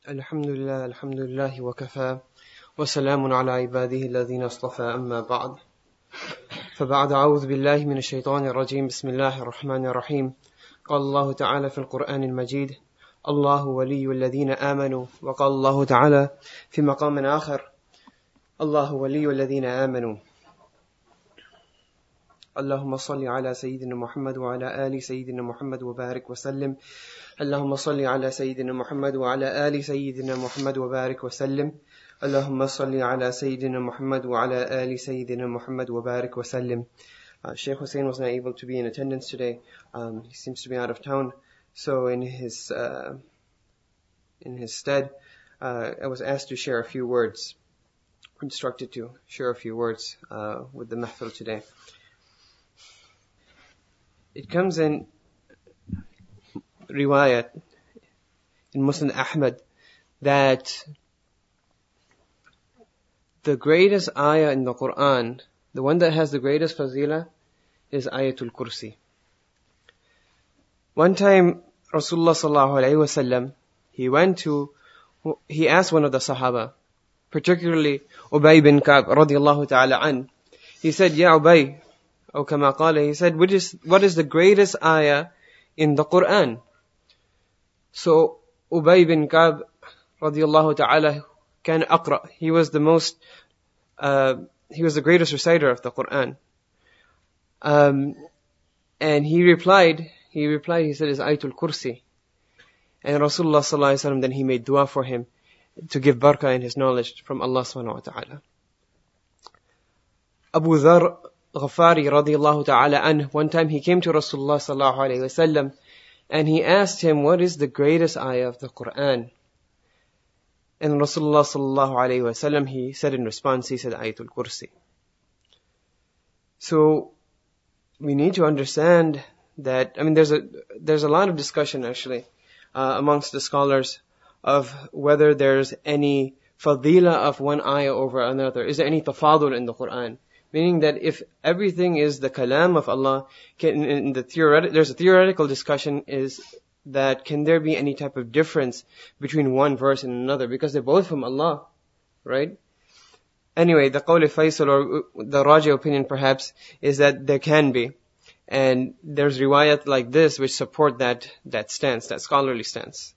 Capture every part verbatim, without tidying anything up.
الحمد لله الحمد لله وكفى وسلام على عباده الذين اصطفى أما بعد فبعد أعوذ بالله من الشيطان الرجيم بسم الله الرحمن الرحيم قال الله تعالى في القرآن المجيد الله ولي الذين آمنوا وقال الله تعالى في مقام آخر الله ولي الذين آمنوا اللهم صل على سيدنا محمد وعلى آل سيدنا محمد وبارك وسلم اللهم صل على سيدنا محمد وعلى آل سيدنا محمد وبارك وسلم اللهم صل على سيدنا محمد وعلى آل سيدنا محمد وبارك وسلم. uh, Sheikh Hussein was not able to be in attendance today. Um, he seems to be out of town. So in his uh, in his stead, uh, I was asked to share a few words, instructed to share a few words uh, with the mahfil today. It comes in riwayat in Muslim Ahmad that the greatest ayah in the Quran, the one that has the greatest fazila, is Ayatul Kursi. One time, Rasulullah sallallahu alaihi wasallam, he went to, he asked one of the Sahaba, particularly Ubay bin Ka'b radiyallahu ta'ala an. He said, Ya Ubay, or kama qala, he said, what is, what is the greatest ayah in the Quran? So Ubay bin Ka'b radiyallahu ta'ala can aqra. He was the most, uh, he was the greatest reciter of the Quran. Um, and he replied, he replied, he said, is Ayatul Kursi. And Rasulullah sallallahu alaihi wasallam, then he made dua for him to give barakah in his knowledge from Allah subhanahu wa ta'ala. Abu Dharr Ghafari radiyallahu ta'ala anh, one time he came to Rasulullah sallallahu alaihi wasallam and he asked him, what is the greatest ayah of the Quran? And Rasulullah sallallahu alaihi wasallam, he said in response, he said Ayatul Kursi. So we need to understand that, I mean, there's a there's a lot of discussion actually uh, amongst the scholars of whether there's any fadila of one ayah over another. Is there any tafadul in the Quran? Meaning that if everything is the kalam of Allah, can, in the theoretic, there's a theoretical discussion is that can there be any type of difference between one verse and another, because they're both from Allah, right? Anyway, the qawl Faisal, or the Raji opinion perhaps, is that there can be. And there's riwayat like this which support that, that stance, that scholarly stance.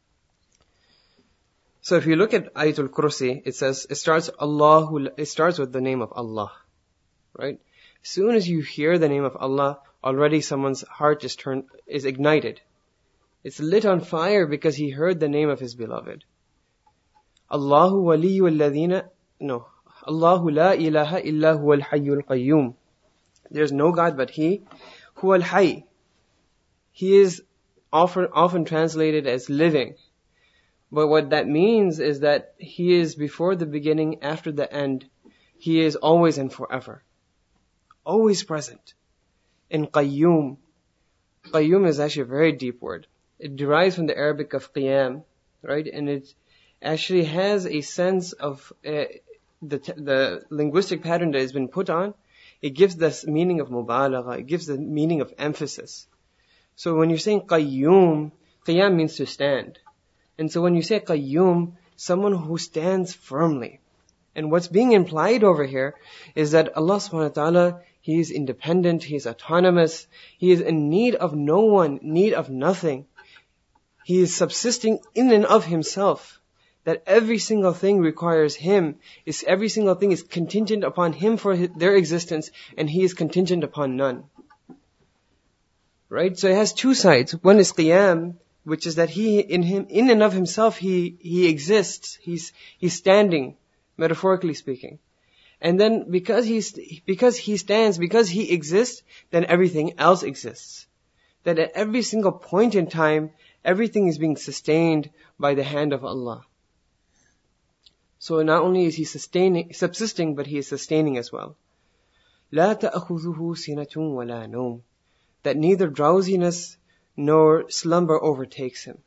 So if you look at Ayatul Kursi, it says, it starts Allahu, it starts with the name of Allah, right? As soon as you hear the name of Allah, already someone's heart is turned, is ignited. It's lit on fire because he heard the name of his beloved. Allahu waliyyu alladhina, no, Allahu la ilaha illa huwa al-hayyul qayyum. There's no God but He, huwa al-hayy. He is often, often translated as living. But what that means is that He is before the beginning, after the end. He is always and forever. Always present. In qayyum. Qayyum is actually a very deep word. It derives from the Arabic of qiyam, right? And it actually has a sense of uh, the the linguistic pattern that has been put on. It gives this meaning of mubalagha. It gives the meaning of emphasis. So when you're saying qayyum, qiyam means to stand. And so when you say qayyum, someone who stands firmly. And what's being implied over here is that Allah subhanahu wa ta'ala, He is independent, He is autonomous, He is in need of no one, need of nothing. He is subsisting in and of Himself. That every single thing requires Him. Is every single thing is contingent upon Him for his, their existence, and He is contingent upon none. Right? So it has two sides. One is qiyam, which is that He, in Him, in and of Himself, He, He exists. He's, He's standing, metaphorically speaking. And then because He's, because He stands, because He exists, then everything else exists. That at every single point in time, everything is being sustained by the hand of Allah. So not only is He sustaining, subsisting, but He is sustaining as well. لا تأخذه سنة ولا نوم. That neither drowsiness nor slumber overtakes Him.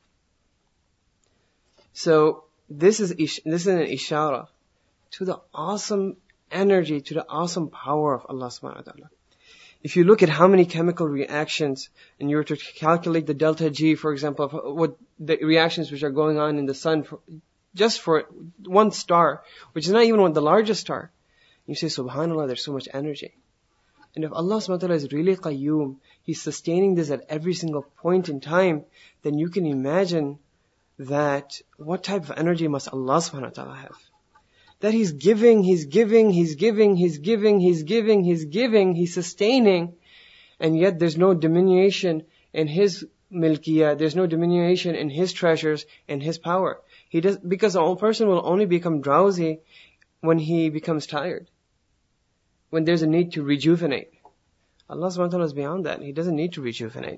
So this is this is an ishara to the awesome energy, to the awesome power of Allah subhanahu wa ta'ala. If you look at how many chemical reactions, and you were to calculate the delta G, for example, of what the reactions which are going on in the sun, for, just for one star, which is not even one the largest star, you say, subhanAllah, there's so much energy. And if Allah subhanahu wa ta'ala is really qayyum, He's sustaining this at every single point in time, then you can imagine that what type of energy must Allah subhanahu wa ta'ala have? That He's giving, He's giving, He's giving, He's giving, He's giving, He's giving, He's sustaining, and yet there's no diminution in His milkiyah, there's no diminution in His treasures and His power. He does, because a person will only become drowsy when he becomes tired, when there's a need to rejuvenate. Allah subhanahu wa ta'ala is beyond that. He doesn't need to rejuvenate.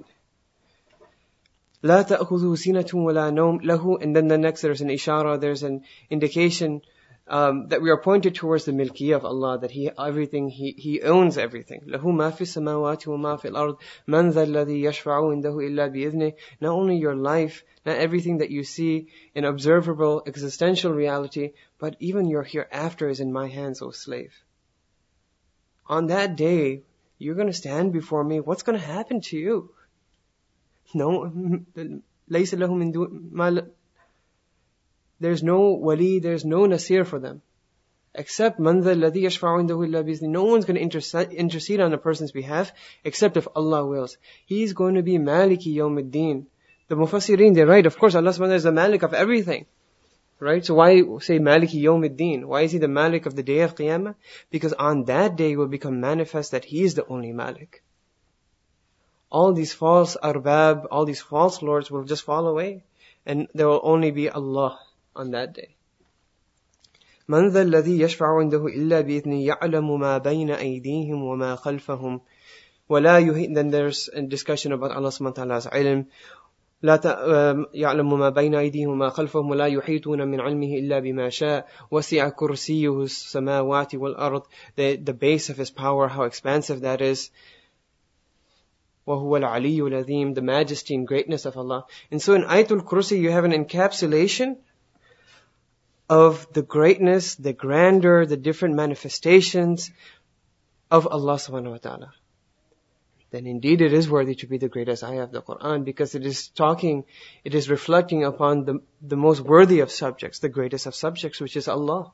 لا تأخذه سنة ولا نوم له. And then the next there's an ishara, there's an indication um, that we are pointed towards the milkiyah of Allah, that He everything He He owns everything. له ما في السماوات وما في الأرض من ذا الذي يشفع عنده إلا بإذنه. Not only your life, not everything that you see in observable existential reality, but even your hereafter is in my hands, O slave. On that day, you're going to stand before me. What's going to happen to you? No, ليس له من دون ما. There's no wali, there's no nasir for them, except man ذا الذي يشفع عنده إلا بإذنه. No one's going to intercede, intercede on a person's behalf except if Allah wills. He's going to be Maliki Yawm ad-Din. The Mufassirin, they write, of course, Allah subhanahu wa ta'ala is the Malik of everything. Right? So why say Maliki Yawm ad-Din? Why is He the Malik of the day of Qiyamah? Because on that day it will become manifest that He is the only Malik. All these false arbab, all these false lords will just fall away, and there will only be Allah on that day. من ذا الذي يشفع عنده إلا بإذنه يعلم ما بين أيديهم وما خلفهم ولا يحيطون. Then there's a discussion about Allah subhanahu wa ta'ala's ilm. لا يعلم ما بين أيديهم وما خلفهم ولا يحيطون من علمه إلا بما شاء وسع كرسيه السماوات والأرض. The, the base of His power, how expansive that is. وَهُوَ الْعَلِيُّ الْعَظِيمُ, the majesty and greatness of Allah. And so in Ayatul Kursi you have an encapsulation of the greatness, the grandeur, the different manifestations of Allah subhanahu wa ta'ala. Then indeed it is worthy to be the greatest ayah of the Quran, because it is talking, it is reflecting upon the, the most worthy of subjects, the greatest of subjects, which is Allah.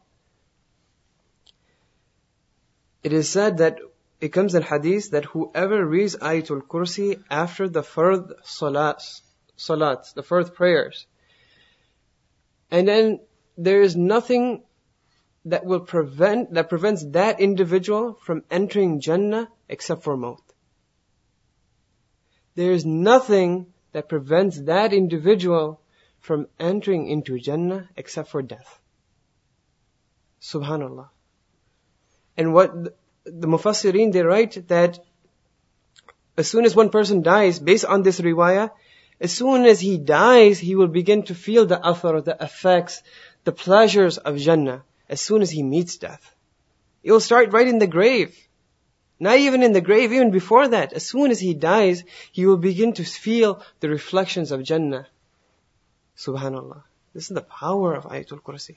It is said that it comes in hadith that whoever reads Ayatul Kursi after the fard salats, salats, the fard prayers, and then there is nothing that will prevent, that prevents that individual from entering Jannah except for maut. There is nothing that prevents that individual from entering into Jannah except for death. Subhanallah. And what the, the Mufassirin, they write that as soon as one person dies, based on this riwayah, as soon as he dies, he will begin to feel the athar, the effects, the pleasures of Jannah as soon as he meets death. It will start right in the grave. Not even in the grave, even before that. As soon as he dies, he will begin to feel the reflections of Jannah. Subhanallah. This is the power of Ayatul Kursi.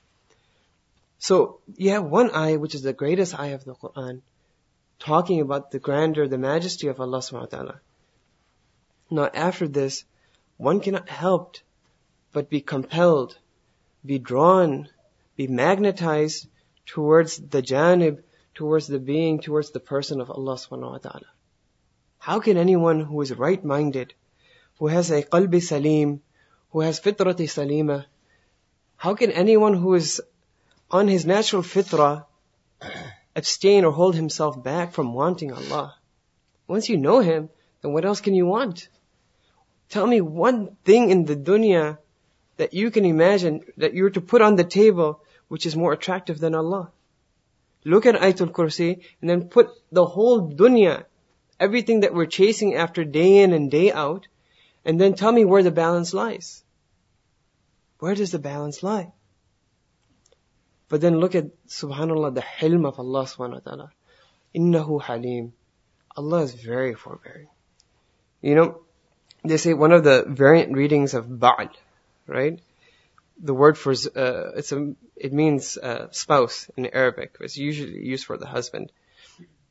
So, you have one ayah, which is the greatest ayah of the Quran, talking about the grandeur, the majesty of Allah subhanahu wa ta'ala. Now, after this, one cannot help but be compelled, be drawn, be magnetized towards the janib, towards the being, towards the person of Allah subhanahu wa ta'ala. How can anyone who is right-minded, who has a qalbi salim, who has fitrati salima, how can anyone who is on his natural fitrah abstain or hold himself back from wanting Allah? Once you know Him, then what else can you want? Tell me one thing in the dunya that you can imagine that you're to put on the table which is more attractive than Allah. Look at Ayatul Kursi and then put the whole dunya, everything that we're chasing after day in and day out, and then tell me where the balance lies. Where does the balance lie? But then look at, subhanallah, the hilm of Allah subhanahu wa ta'ala. Innahu halim. Allah is very forbearing. You know, they say one of the variant readings of Ba'al, right? The word for, uh, it's a, it means uh, spouse in Arabic. It's usually used for the husband.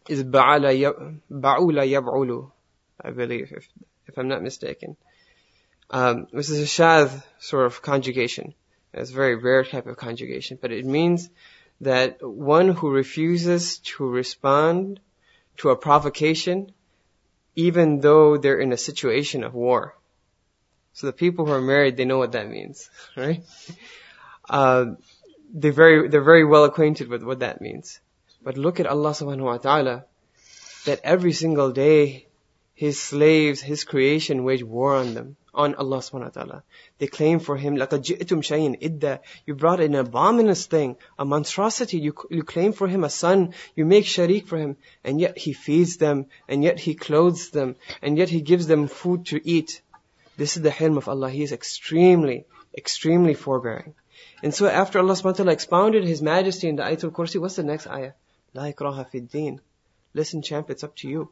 is ba'ala yab- ba'ula yab'ulu, I believe, if, if I'm not mistaken. Um, this is a shadh sort of conjugation. It's a very rare type of conjugation, but it means that one who refuses to respond to a provocation, even though they're in a situation of war. So the people who are married, they know what that means, right? Uh, they're very, they're very well acquainted with what that means. But look at Allah subhanahu wa ta'ala, that every single day, His slaves, His creation wage war on them, on Allah subhanahu wa ta'ala. They claim for Him, لَقَدْ جِئْتُمْ شَيْءٍ إِدَّا, you brought an abominous thing, a monstrosity, you, you claim for Him a son, you make sharik for Him, and yet He feeds them, and yet He clothes them, and yet He gives them food to eat. This is the hilm of Allah. He is extremely, extremely forbearing. And so after Allah subhanahu wa ta'ala expounded His majesty in the Ayatul Kursi, what's the next ayah? لَا إِكْرَاهَ فِي الدِّينِ. Listen, champ, it's up to you.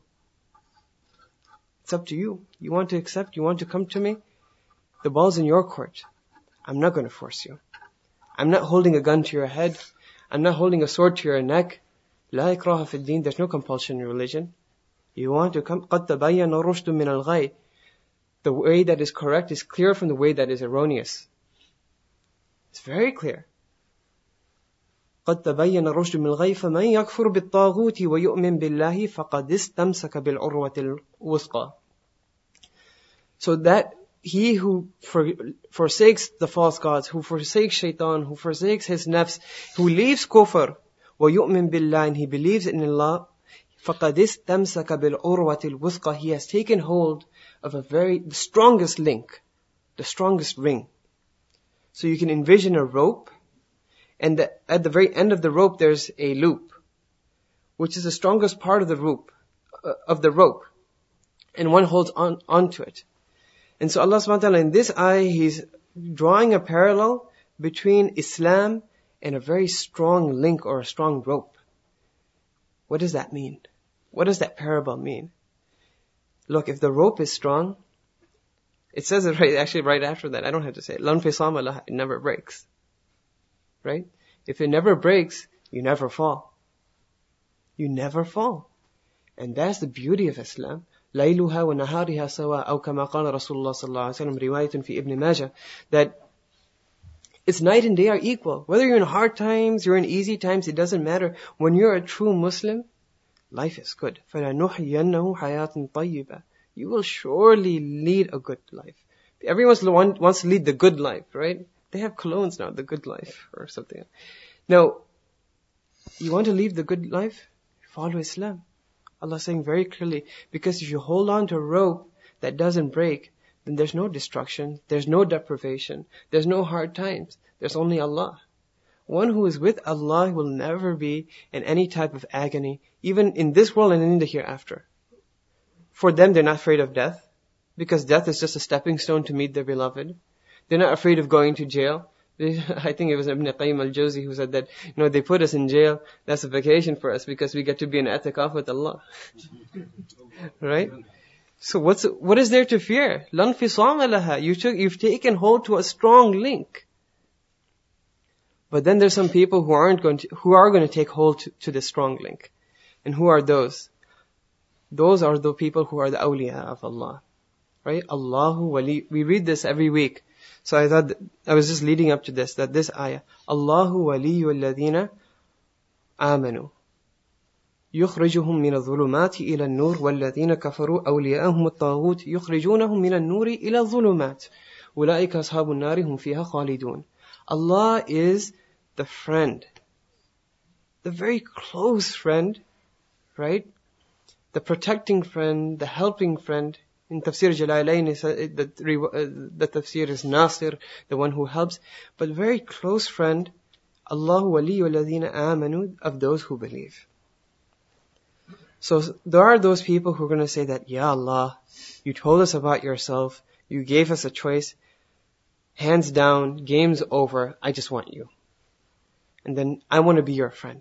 It's up to you. You want to accept? You want to come to me? The ball's in your court. I'm not going to force you. I'm not holding a gun to your head. I'm not holding a sword to your neck. لا إكراه في الدين. There's no compulsion in religion. You want to come? قد تبين الرشد من الغي. The way that is correct is clear from the way that is erroneous. It's very clear. قد تبين الرشد من الغي فمن يكفر بالطاغوت ويؤمن بالله فقد استمسك بالعروة الوثقى. So that he who for, forsakes the false gods, who forsakes shaitan, who forsakes his nafs, who leaves kufr, ويؤمن بالله, and he believes in Allah, فقد استمسك بالعروة الوثقى. He has taken hold of a very, the strongest link, the strongest ring. So you can envision a rope, and the, at the very end of the rope there's a loop, which is the strongest part of the rope, uh, of the rope, and one holds on onto it. And so Allah subhanahu wa ta'ala in this ayah, He's drawing a parallel between Islam and a very strong link or a strong rope. What does that mean? What does that parable mean? Look, if the rope is strong, it says it right, actually right after that. I don't have to say it. لَا انْفِصَامَ لَهَا, it never breaks. Right? If it never breaks, you never fall. You never fall. And that's the beauty of Islam. لَيْلُهَا وَنَهَارِهَا سَوَاء أو كما قال رسول الله صلى الله عليه وسلم رواية في ابن ماجه, that it's night and day are equal. Whether you're in hard times, you're in easy times, it doesn't matter. When you're a true Muslim, life is good. فَلَنُحْيَنَّهُ حَيَاةً طَيِّبًا. You will surely lead a good life. Everyone wants to lead the good life, right? They have colognes now, the good life or something. Now, you want to lead the good life? Follow Islam. Allah is saying very clearly, because if you hold on to a rope that doesn't break, then there's no destruction, there's no deprivation, there's no hard times. There's only Allah. One who is with Allah will never be in any type of agony, even in this world and in the hereafter. For them, they're not afraid of death, because death is just a stepping stone to meet their beloved. They're not afraid of going to jail. They, I think it was Ibn Qayyim al-Jawzi who said that, you know, they put us in jail, that's a vacation for us because we get to be in i'tikaf with Allah. Right? So what's, what is there to fear? لَا انْفِصَامَ لَهَا. You took, you've taken hold to a strong link. But then there's some people who aren't going to, who are going to take hold to, to this strong link. And who are those? Those are the people who are the awliya of Allah. Right? Allahu wali. We read this every week. So I thought, I was just leading up to this, that this ayah, Allahu waliyyu alladhina amanu. يخرجهم من الظلمات إلى النور والذين كفروا أولياءهم الطاغوت يخرجونهم من النور إلى الظلمات أولئك أصحاب النار هم فيها خالدون. Allah is the friend, the very close friend, right? The protecting friend, the helping friend. In Tafsir Jalalain, the, the tafsir is Nasir, the one who helps, but very close friend, Allahu waliyyu alladhina amanu, of those who believe. So there are those people who are going to say that, Ya Allah, you told us about yourself, you gave us a choice, hands down, game's over, I just want you. And then I want to be your friend.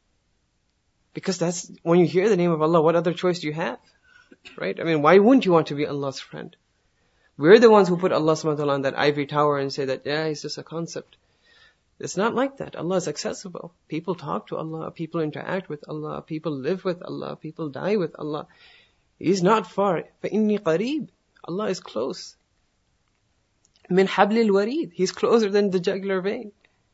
Because that's, when you hear the name of Allah, what other choice do you have? Right? I mean, why wouldn't you want to be Allah's friend? We're the ones who put Allah subhanahu wa ta'ala on that ivory tower and say that, yeah, it's just a concept. It's not like that. Allah is accessible. People talk to Allah. People interact with Allah. People live with Allah. People die with Allah. He's not far. فَإِنِّي قَرِيب. Allah is close. مِنْ حَبْلِ الْوَرِيدِ. He's closer than the jugular vein.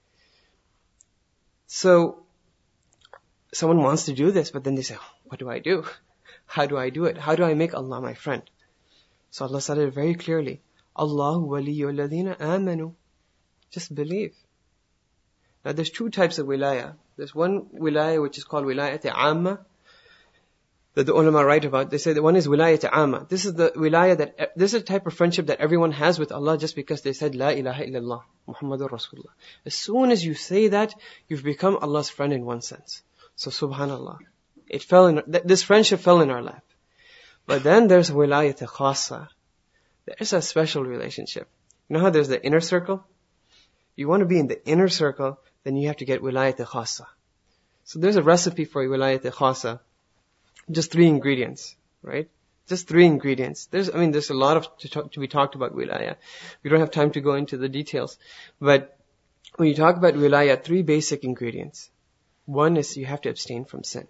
So, someone wants to do this, but then they say, what do I do? How do I do it? How do I make Allah my friend? So Allah said it very clearly. Allahu waliyyu alladhina amanu. Just believe. Now there's two types of wilaya. There's one wilaya which is called wilayat amma, that the ulama write about. They say that one is wilayat amma. This is the wilaya that, this is a type of friendship that everyone has with Allah just because they said La ilaha illallah, Muhammadur Rasulullah. As soon as you say that, you've become Allah's friend in one sense. So subhanallah. It fell in, this friendship fell in our lap. But then there's wilayat khassa. There's a special relationship. You know how there's the inner circle? You want to be in the inner circle, then you have to get wilayat khassa. So there's a recipe for wilayat khassa. Just three ingredients, right? Just three ingredients. There's, I mean, there's a lot of to, talk, to be talked about wilaya. We don't have time to go into the details. But when you talk about wilaya, three basic ingredients. One is you have to abstain from sin.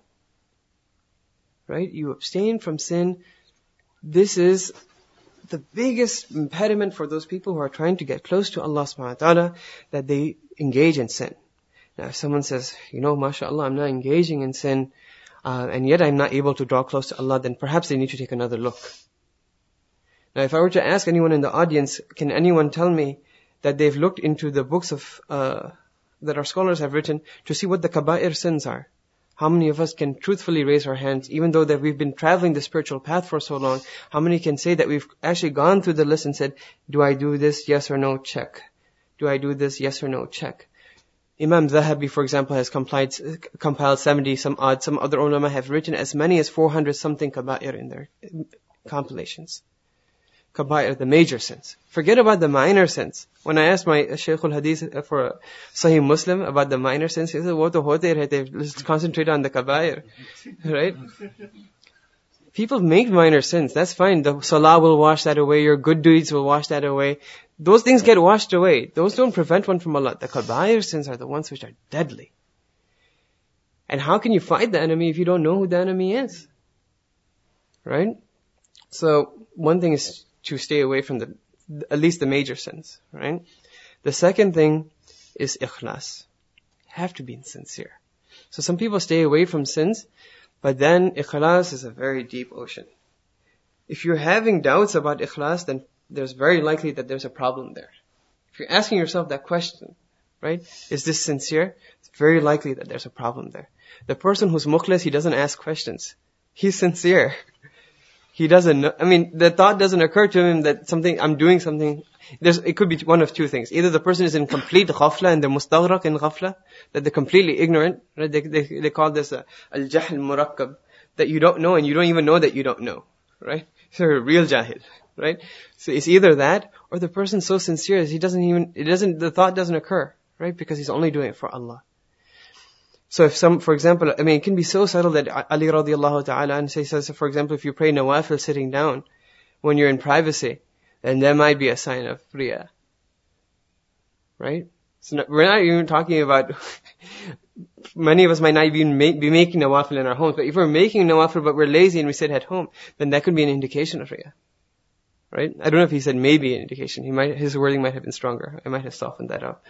Right? You abstain from sin. This is the biggest impediment for those people who are trying to get close to Allah subhanahu wa ta'ala, that they engage in sin. Now if someone says, you know, mashallah, I'm not engaging in sin, uh, and yet I'm not able to draw close to Allah, then perhaps they need to take another look. Now if I were to ask anyone in the audience, can anyone tell me that they've looked into the books of, uh, that our scholars have written to see what the kaba'ir sins are? How many of us can truthfully raise our hands, even though that we've been traveling the spiritual path for so long? How many can say that we've actually gone through the list and said, do I do this? Yes or no? Check. Do I do this? Yes or no? Check. Imam Zahabi, for example, has compiled, compiled seventy some odd. Some other ulama have written as many as four hundred something kaba'ir in their compilations. Kaba'ir, the major sins. Forget about the minor sins. When I asked my Shaykh al-Hadith for Sahih Muslim about the minor sins, he said, what hote rehte, let's concentrate on the kaba'ir. Right? People make minor sins, that's fine. The salah will wash that away, your good deeds will wash that away. Those things get washed away. Those don't prevent one from Allah. The kaba'ir sins are the ones which are deadly. And how can you fight the enemy if you don't know who the enemy is? Right? So, one thing is to stay away from the, at least the major sins, right? The second thing is ikhlas. You have to be sincere. So some people stay away from sins, but then ikhlas is a very deep ocean. If you're having doubts about ikhlas, then there's very likely that there's a problem there. If you're asking yourself that question, right? Is this sincere? It's very likely that there's a problem there. The person who's mukhlis, he doesn't ask questions. He's sincere. He doesn't know, I mean, the thought doesn't occur to him that something, I'm doing something, there's, it could be one of two things. Either the person is in complete ghafla and they're mustaghraq in ghafla, that they're completely ignorant, right? They, they, they call this a, al-jahl murakkab, that you don't know and you don't even know that you don't know, right? So you're a real jahil, right? So it's either that, or the person's so sincere, he doesn't even, it doesn't, the thought doesn't occur, right? Because he's only doing it for Allah. So if some, for example, I mean, it can be so subtle that Ali radiallahu ta'ala and says, for example, if you pray nawafil sitting down when you're in privacy, then that might be a sign of riya. Right? So not, we're not even talking about, many of us might not even make, be making nawafil in our homes, but if we're making nawafil but we're lazy and we sit at home, then that could be an indication of riya. Right? I don't know if he said maybe an indication. He might, his wording might have been stronger. I might have softened that up.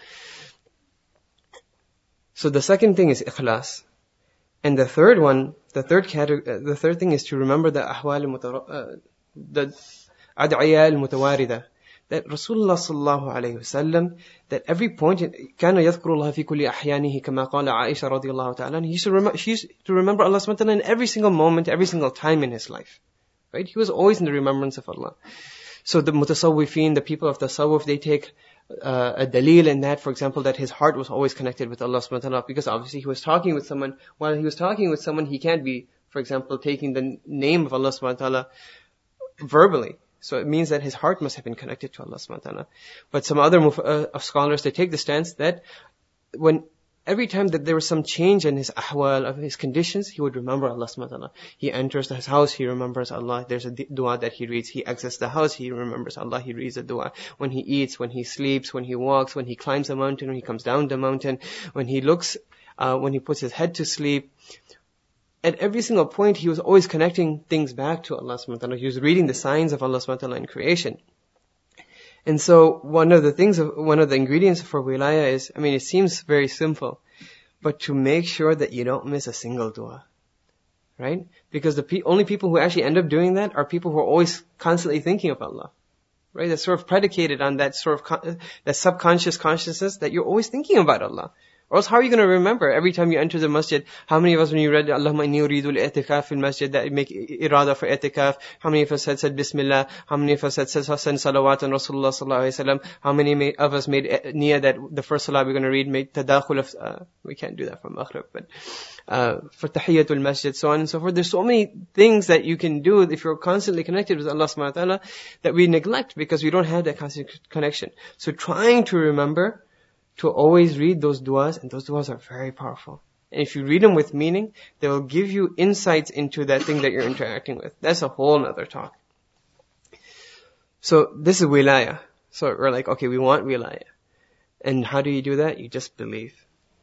So the second thing is ikhlas. And the third one, the third category, uh, the third thing is to remember the ahwal al-mutawar, uh, the ad'iya al-mutawarida. That Rasulullah sallallahu alayhi wasallam, that every point, كان يذكر الله في كل أحيانه كما قال عائشة رضي الله تعالى. He used to remember, she used to remember Allah subhanahu wa ta'ala in every single moment, every single time in his life. Right? He was always in the remembrance of Allah. So the mutasawwifin, the people of the tasawwuf, they take Uh, a dalil in that, for example, that his heart was always connected with Allah subhanahu wa ta'ala, because obviously he was talking with someone. While he was talking with someone, he can't be, for example, taking the name of Allah subhanahu wa ta'ala verbally. So it means that his heart must have been connected to Allah subhanahu wa ta'ala. But some other uh, of scholars, they take the stance that when every time that there was some change in his ahwal, of his conditions, he would remember Allah subhanahu wa ta'ala. He enters his house, he remembers Allah. There's a dua that he reads. He exits the house, he remembers Allah. He reads a dua. When he eats, when he sleeps, when he walks, when he climbs a mountain, when he comes down the mountain, when he looks, uh, when he puts his head to sleep. At every single point, he was always connecting things back to Allah subhanahu wa ta'ala. He was reading the signs of Allah subhanahu wa ta'ala in creation. And so one of the things, of, one of the ingredients for wilaya is, I mean, it seems very simple, but to make sure that you don't miss a single dua. Right? Because the pe- only people who actually end up doing that are people who are always constantly thinking of Allah. Right? That's sort of predicated on that sort of, con- that subconscious consciousness that you're always thinking about Allah. Or else how are you going to remember every time you enter the masjid? How many of us, when you read Allahumma inni uridu al-i'tikaf fil masjid, that make irada for i'tikaf? How many of us had said Bismillah? How many of us had said Hasan salawat on Rasulullah sallallahu alayhi wa sallam? How many of us made niyyah that the first salah we're going to read made tadakhul of, uh, we can't do that for maghrib, but, uh, for tahiyatul masjid, so on and so forth. There's so many things that you can do if you're constantly connected with Allah subhanahu wa ta'ala that we neglect because we don't have that constant connection. So trying to remember to always read those du'as, and those du'as are very powerful. And if you read them with meaning, they will give you insights into that thing that you're interacting with. That's a whole nother talk. So this is wilaya. So we're like, okay, we want wilaya. And how do you do that? You just believe.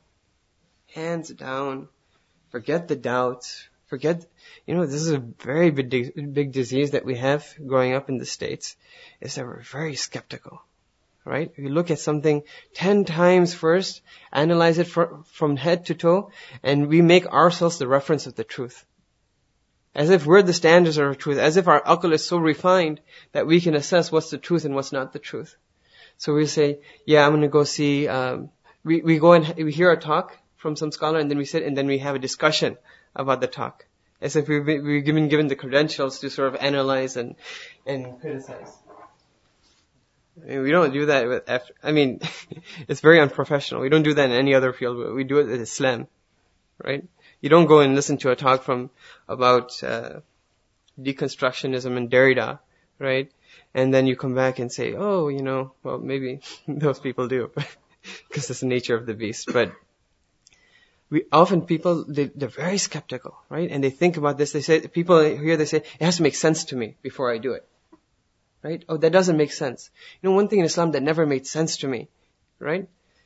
Hands down. Forget the doubts. Forget, you know, this is a very big, big disease that we have growing up in the States, is that we're very skeptical. Right? If you look at something ten times first, analyze it for, from head to toe, and we make ourselves the reference of the truth. As if we're the standards of truth, as if our aql is so refined that we can assess what's the truth and what's not the truth. So we say, yeah, I'm going to go see, um, we, we go and we hear a talk from some scholar, and then we sit and then we have a discussion about the talk. As if we've been, we've been given the credentials to sort of analyze and, and criticize. I mean, we don't do that with, after, I mean, it's very unprofessional. We don't do that in any other field. We do it in Islam, right? You don't go and listen to a talk from, about, uh, deconstructionism and Derrida, right? And then you come back and say, oh, you know, well, maybe those people do, because it's the nature of the beast. But we, often people, they, they're very skeptical, right? And they think about this. They say, people here, they say, it has to make sense to me before I do it. Right? Oh, that doesn't make sense. You know, one thing in Islam that never made sense to me, right?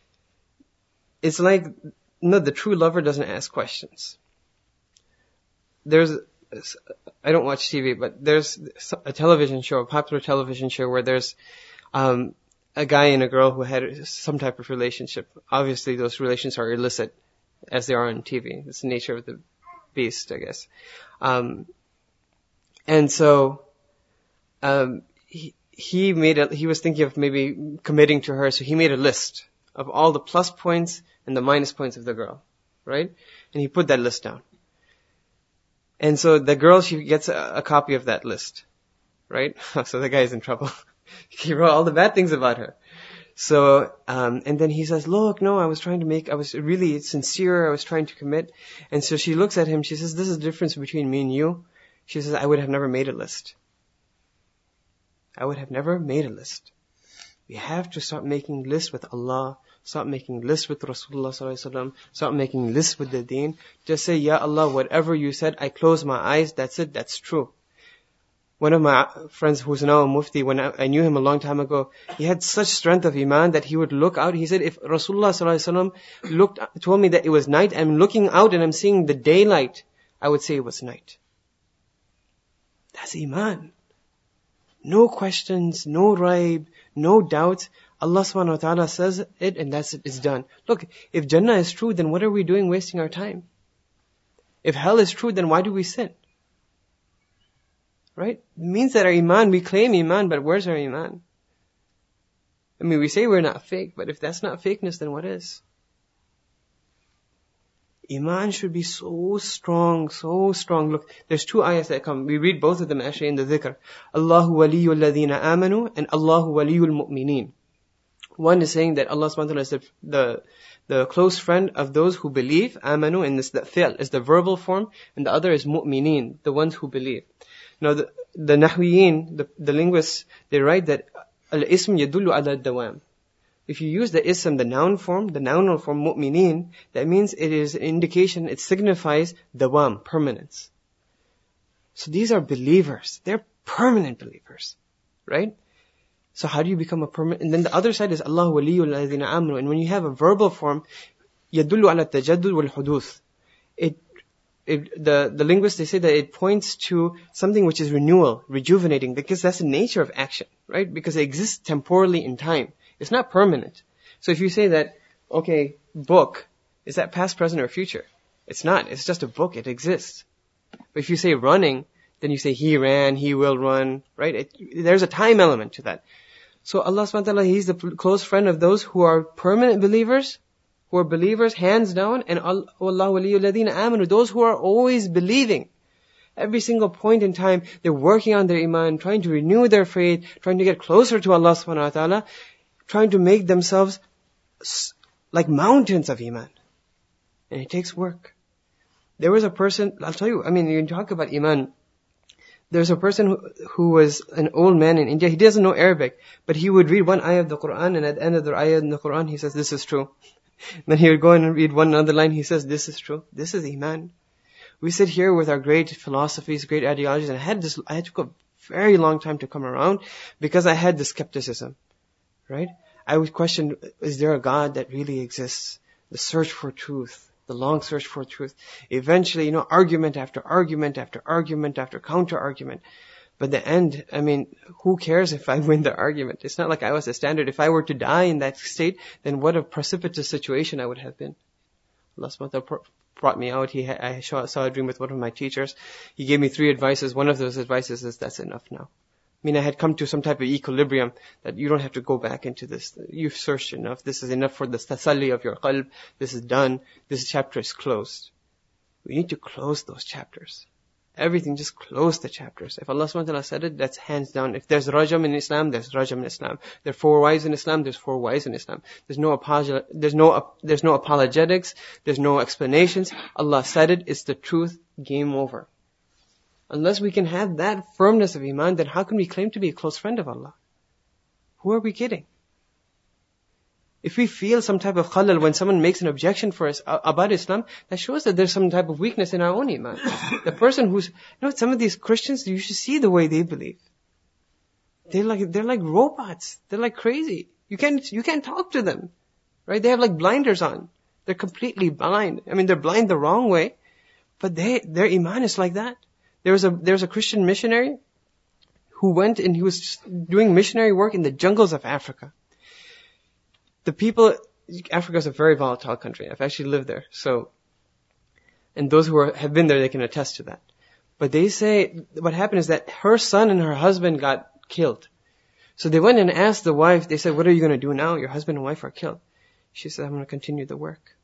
It's like, no, the true lover doesn't ask questions. There's, I don't watch T V, but there's a television show, a popular television show where there's, um, a guy and a girl who had some type of relationship. Obviously, those relations are illicit, as they are on T V. It's the nature of the beast, I guess. Um, and so, um, He, he made a, he was thinking of maybe committing to her, so he made a list of all the plus points and the minus points of the girl, right? And he put that list down. And so the girl, she gets a, a copy of that list, right? So the guy's in trouble. He wrote all the bad things about her. So, um, and then he says, look, no, I was trying to make, I was really sincere, I was trying to commit. And so she looks at him, she says, this is the difference between me and you. She says, I would have never made a list. I would have never made a list. We have to start making lists with Allah, start making lists with Rasulullah sallallahu alaihi wasallam, start making lists with the deen. Just say, Ya Allah, whatever you said, I close my eyes, that's it, that's true. One of my friends who's now a mufti, when I, I knew him a long time ago, he had such strength of iman that he would look out. He said, if Rasulullah sallallahu alaihi wasallam looked, told me that it was night, I'm looking out and I'm seeing the daylight, I would say it was night. That's iman. No questions, no raib, no doubts. Allah subhanahu wa ta'ala says it and that's it, it's done. Look, if Jannah is true, then what are we doing wasting our time? If hell is true, then why do we sin? Right? It means that our iman, we claim iman, but where's our iman? I mean, we say we're not fake, but if that's not fakeness, then what is? Iman should be so strong, so strong. Look, there's two ayahs that come. We read both of them actually in the dhikr. Allahu waliyul ladhina amanu and Allahu waliyul mu'mineen. One is saying that Allah subhanahu wa ta'ala is the, the, the close friend of those who believe. Amanu, and this the fi'l is the verbal form, and the other is mu'mineen, the ones who believe. Now the, the nahwiyin, the, the linguists, they write that al-ism yadullu ala dawam. If you use the ism, the noun form, the noun form mu'mineen, that means it is an indication, it signifies dawam, permanence. So these are believers. They're permanent believers. Right? So how do you become a permanent? And then the other side is Allah waliyul ladhina amanu. And when you have a verbal form, yadullu ala tajaddud wal huduth. It, it, the, the linguists, they say that it points to something which is renewal, rejuvenating, because that's the nature of action, right? Because it exists temporally in time. It's not permanent. So if you say that, okay, book, is that past, present, or future? It's not. It's just a book. It exists. But if you say running, then you say he ran, he will run, right? It, there's a time element to that. So Allah subhanahu wa ta'ala, He's the close friend of those who are permanent believers, who are believers hands down, and Allah waliyul ladina amanu, those who are always believing. Every single point in time, they're working on their iman, trying to renew their faith, trying to get closer to Allah subhanahu wa ta'ala, trying to make themselves like mountains of iman. And it takes work. There was a person, I'll tell you, I mean, you talk about iman. There's a person who, who was an old man in India. He doesn't know Arabic, but he would read one ayah of the Quran, and at the end of the ayah in the Quran, he says, this is true. Then he would go and read one other line, he says, this is true. This is iman. We sit here with our great philosophies, great ideologies, and I had this, I took a very long time to come around because I had this skepticism. Right? I would question, is there a God that really exists? The search for truth, the long search for truth. Eventually, you know, argument after argument after argument after counter argument. But the end, I mean, who cares if I win the argument? It's not like I was the standard. If I were to die in that state, then what a precipitous situation I would have been. Allah subhanahu wa ta'ala brought me out. He, I saw a dream with one of my teachers. He gave me three advices. One of those advices is, that's enough now. I mean, I had come to some type of equilibrium that you don't have to go back into this. You've searched enough. This is enough for the tasalli of your qalb. This is done. This chapter is closed. We need to close those chapters. Everything, just close the chapters. If Allah subhanahu wa ta'ala said it, that's hands down. If there's rajam in Islam, there's rajam in Islam. There are four wives in Islam, there's four wives in Islam. There's no apologi- there's no, there's no apologetics. There's no explanations. Allah said it, it's the truth. Game over. Unless we can have that firmness of iman, then how can we claim to be a close friend of Allah? Who are we kidding? If we feel some type of khalal when someone makes an objection for us about Islam, that shows that there's some type of weakness in our own iman. The person who's, you know, some of these Christians, you should see the way they believe. They're like, they're like robots. They're like crazy. You can't, you can't talk to them. Right? They have like blinders on. They're completely blind. I mean, they're blind the wrong way, but they, their iman is like that. There was a, there was a Christian missionary who went and he was doing missionary work in the jungles of Africa. The people, Africa is a very volatile country. I've actually lived there. So, and those who are, have been there, they can attest to that. But they say what happened is that her son and her husband got killed. So they went and asked the wife, they said, what are you going to do now? Your husband and wife are killed. She said, I'm going to continue the work.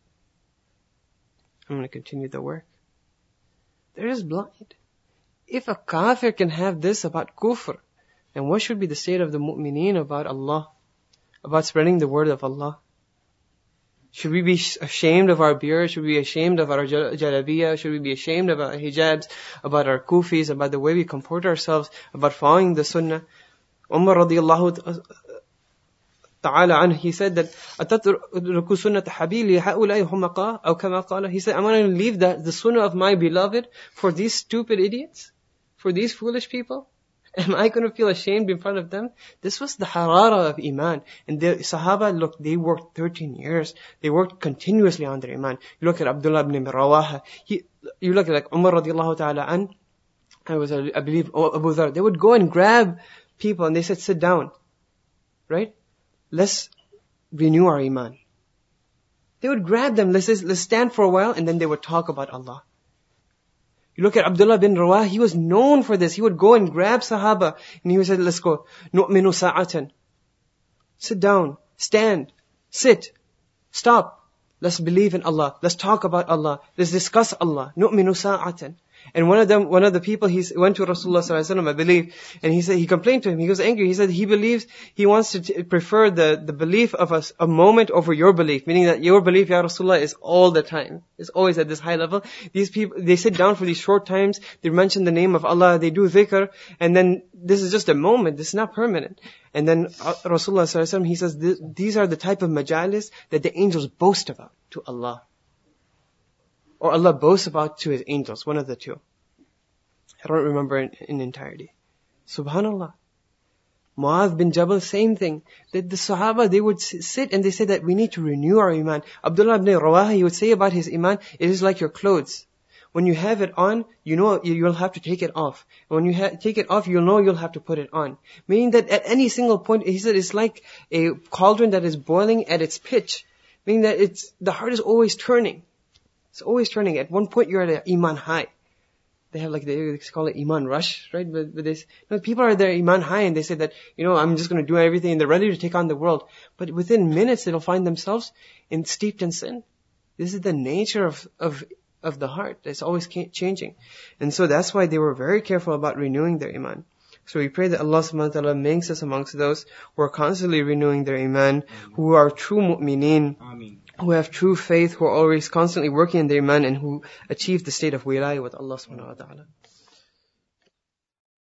I'm going to continue the work. They're just blind. If a kafir can have this about kufr, then what should be the state of the mu'mineen about Allah? About spreading the word of Allah? Should we be ashamed of our beard? Should we be ashamed of our jalabiyah? Should we be ashamed of our hijabs? About our kufis? About the way we comport ourselves? About following the sunnah? Umar radiallahu ta'ala anhu, he said that, أَتَتْرُكُ سُنَّةَ حَبِيلِ هَؤُلَاءِ هُمَقَا أَوْ كَمَا قَالَ. He said, I'm going to leave the, the sunnah of my beloved for these stupid idiots? For these foolish people? Am I going to feel ashamed in front of them? This was the harara of iman. And the Sahaba, look, they worked thirteen years. They worked continuously on their iman. You look at Abdullah ibn Rawaha. He, you look at like Umar radiallahu ta'ala an. I was, I believe, Abu Dhar. They would go and grab people and they said, sit down. Right? Let's renew our iman. They would grab them. Let's, let's stand for a while and then they would talk about Allah. You look at Abdullah bin Rawah, he was known for this. He would go and grab Sahaba and he would say, let's go. Nu'minu sa'atan. Sit down. Stand. Sit. Stop. Let's believe in Allah. Let's talk about Allah. Let's discuss Allah. Nu'minu sa'atan. And one of them, one of the people, he went to Rasulullah sallallahu alaihi wasallam, I believe, and he said, he complained to him. He was angry. He said he believes, he wants to t- prefer the, the belief of a, a moment over your belief, meaning that your belief, Ya Rasulullah, is all the time. It's always at this high level. These people, they sit down for these short times, they mention the name of Allah, they do dhikr, and then this is just a moment, this is not permanent. And then uh, Rasulullah sallallahu alaihi wasallam, he says, these are the type of majalis that the angels boast about to Allah. Or Allah boasts about to His angels, one of the two. I don't remember in, in entirety. Subhanallah. Mu'adh bin Jabal, same thing. That the Sahaba, they would sit and they say that we need to renew our iman. Abdullah ibn Rawaha, he would say about his iman, it is like your clothes. When you have it on, you know you'll have to take it off. And when you ha- take it off, you'll know you'll have to put it on. Meaning that at any single point, he said it's like a cauldron that is boiling at its pitch. Meaning that it's, the heart is always turning. It's always turning. At one point, you're at an iman high. They have like, they call it iman rush, right? But, but this, you know, people are at their iman high and they say that, you know, I'm just going to do everything and they're ready to take on the world. But within minutes, they'll find themselves in, steeped in sin. This is the nature of, of, of the heart. It's always changing. And so that's why they were very careful about renewing their iman. So we pray that Allah subhanahu wa ta'ala makes us amongst those who are constantly renewing their iman, who are true mu'mineen. Ameen. Who have true faith, who are always constantly working in their iman, and who achieve the state of wilayah with Allah subhanahu wa ta'ala.